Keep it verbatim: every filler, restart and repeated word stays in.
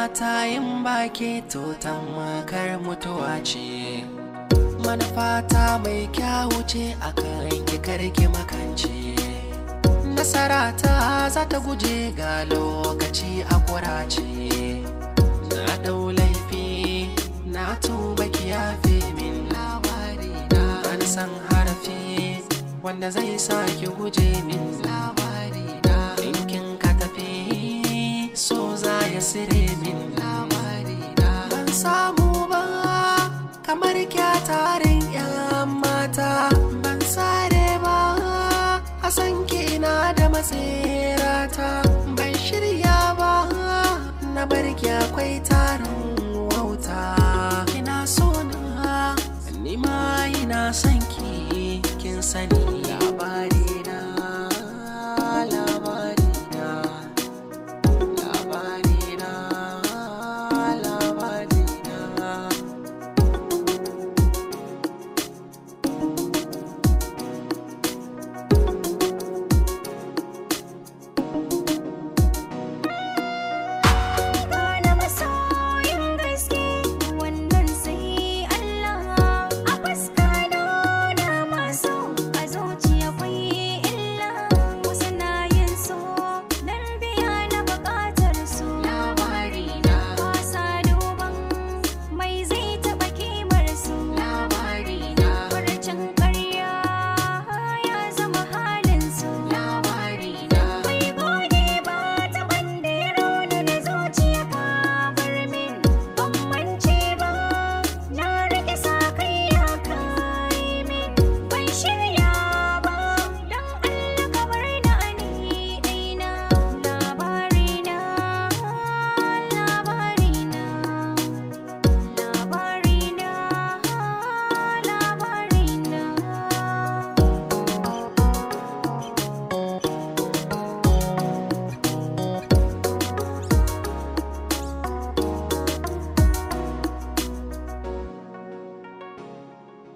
mata yin baki to tamakar mutuwa ce. Manufata mai kyawu ce akan ki karki makance. Nasara ta za ta guje ga lokaci a kurace. Na dau laifi na tuba ki yafe min labari na. Ban san harafi wanda zai sa ki guje min labari na. Dinkin ka tafi so za ya sire min labari na. Ban samu ba kamar kyatarin yan mata. Ban sare ba a san ki ina da matsirata. Ban shirya ba na barki akwai ta